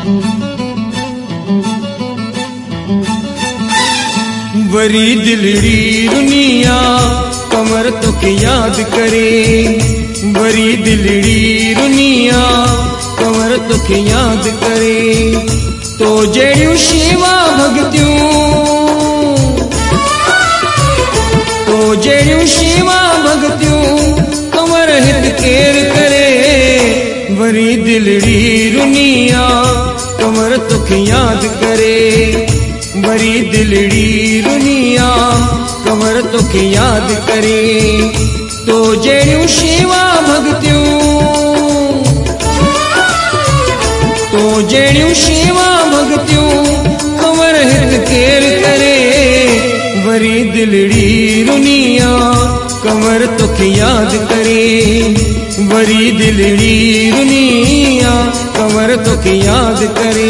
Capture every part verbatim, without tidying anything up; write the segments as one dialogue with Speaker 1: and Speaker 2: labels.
Speaker 1: Worry दिलड़ी दुनिया कमर तोखे याद करे, वरी दिलड़ी दुनिया कमर तोखे याद करे। तो जड़ियूं शेवा भगतियूं, तो जड़ियूं शेवा भगतियूं कमर हित केर करे। वरी दिलड़ी दुनिया कमर तोखे याद करे, वरी दिलड़ी दुनिया कमर तोखे याद करे। तो जड़ियूं शेवा भगतियूं, तो जड़ियूं शेवा भगतियूं कमर हित केर करे। वरी दिलड़ी दुनिया कमर तोखे याद करे, वरी दिलड़ी दुनिया कमर तोखे याद करे।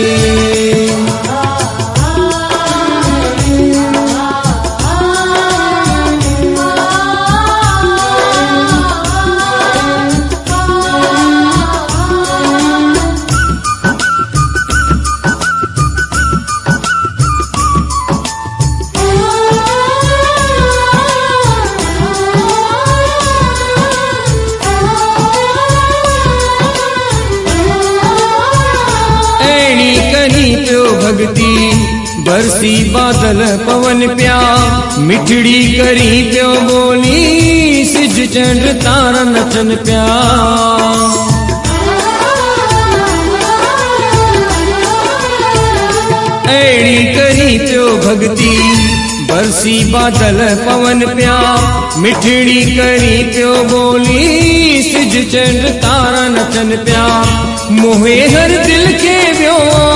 Speaker 1: भगती बरसी बादल पवन प्या, मिठड़ी करी प्यो बोली सिज चंड तारा नचन प्या। ऐड़ी करी प्यो भगती बरसी बादल पवन प्या, मिठड़ी करी प्यो बोली सिज चंड तारा नचन प्या। मोहे हर दिल के व्यो,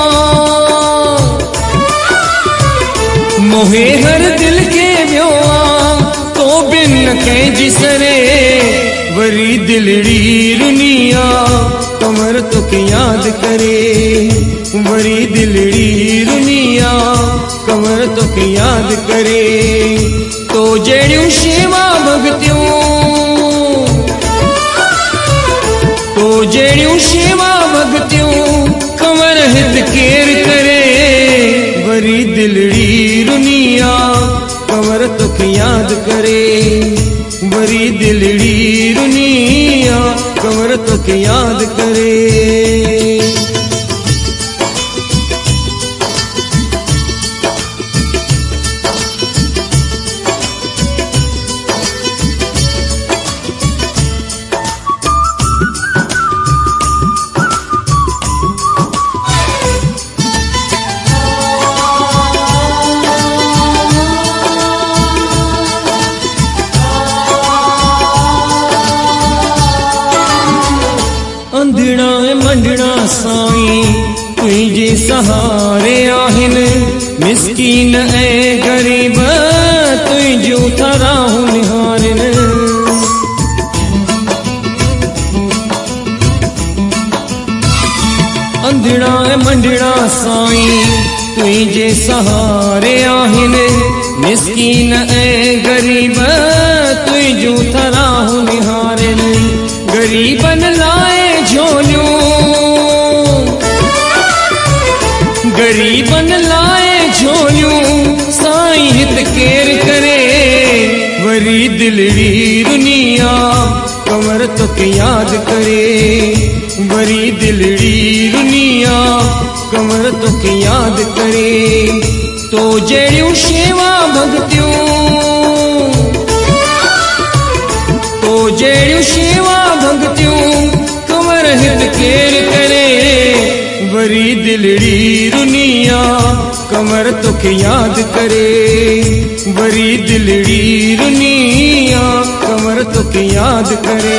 Speaker 1: मोहे हर दिल के व्यो तो बिन कहीं जिसरे। वरी दिलड़ी दुनिया कमर तोखे याद करे, वरी दिलड़ी दुनिया कमर तोखे याद करे। तो जड़ियूं शेवा भगतियूं, तो जड़ियूं शेवा भगतियूं कमर हित केर करे। वरी दिलड़ी दुनिया कमर तोखे याद करे, वरी दिलड़ी दुनिया कमर तोखे याद करे। अंधड़ा मंडड़ा साईं तुझे सहारे आहिन, मिस्कीन ऐ गरीब तुझो थराहु निहारिन। अंधड़ा मंडड़ा साईं तुझे सहारे आहिन, मिस्कीन ऐ गरीब तुझो थराहु निहारिन। गरीबन लाए झोलियूं, गरीबन लाए झोलियूं साईं हित केर करे। वरी दिलड़ी दुनिया कमर तोखे याद करे, वरी दिलड़ी दुनिया कमर तोखे याद करे। तो जड़ियूं शेवा भगतियूं, तो जड़ियूं शेवा भगतियूं कमर हित केर करे। वरी दिलड़ी दुनिया कमर तोखे याद करे, वरी दिलड़ी दुनिया कमर तोखे याद करे।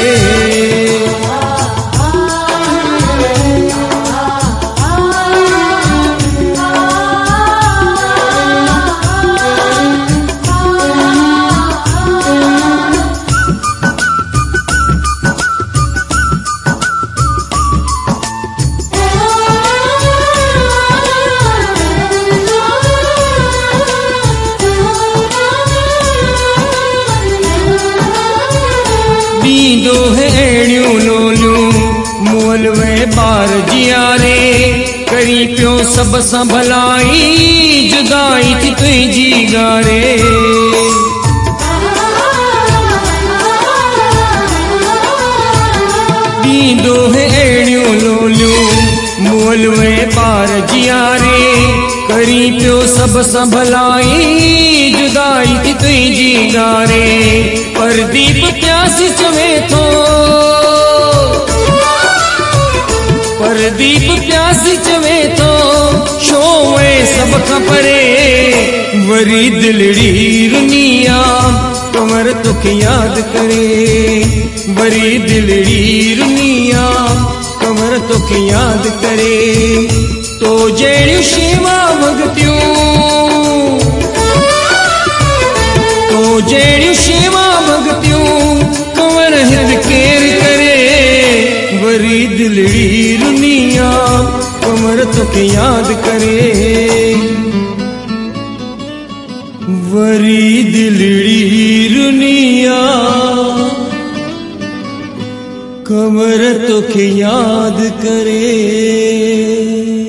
Speaker 1: दो है एड़ियों लो करी पियो सब सां भलाई जुदाई थी तुंहिंजी गारे ॾींदो है अहिड़ियूं लोलियूं मोल वे पार जियारे करी पियो सब सां भलाई जुदाई थी तुंहिंजी गारे परदीप प्यासी चवे थो परदीप प्यासी चवे थो छो वे सब खां परे वरी दिलड़ी रुनिया कमर तोखे यादि करे वरी दिलड़ी रुनिया कमर तोखे यादि करे तो जहिड़ियूं शेवा भगतियूं तो जहिड़ियूं शेवा भगतियूं कमर हित केर करे वरी दिलड़ी रुनिया कमर तोखे यादि करे वरी दिलड़ी रुनिया कमर तोखे यादि करे।